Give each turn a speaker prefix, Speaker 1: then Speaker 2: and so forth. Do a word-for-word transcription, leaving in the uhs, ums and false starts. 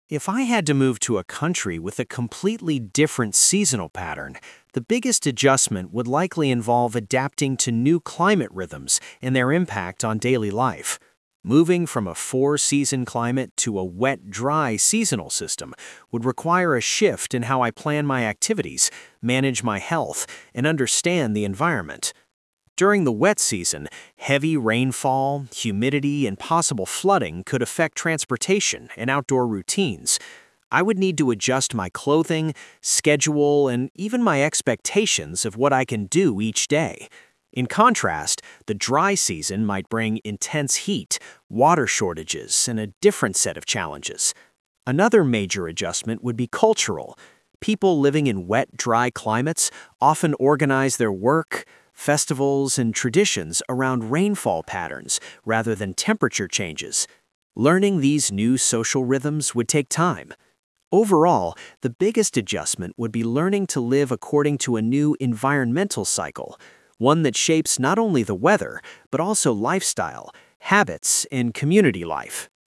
Speaker 1: If I had to move to a country with a completely different seasonal pattern, the biggest adjustment would likely involve adapting to new climate rhythms and their impact on daily life. Moving from a four-season climate to a wet, dry seasonal system would require a shift in how I plan my activities, manage my health, and understand the environment. During the wet season, heavy rainfall, humidity, and possible flooding could affect transportation and outdoor routines. I would need to adjust my clothing, schedule, and even my expectations of what I can do each day. In contrast, the dry season might bring intense heat, water shortages, and a different set of challenges. Another major adjustment would be cultural. People living in wet, dry climates often organize their work, festivals, and traditions around rainfall patterns rather than temperature changes. Learning these new social rhythms would take time. Overall, the biggest adjustment would be learning to live according to a new environmental cycle, one that shapes not only the weather, but also lifestyle, habits, and community life.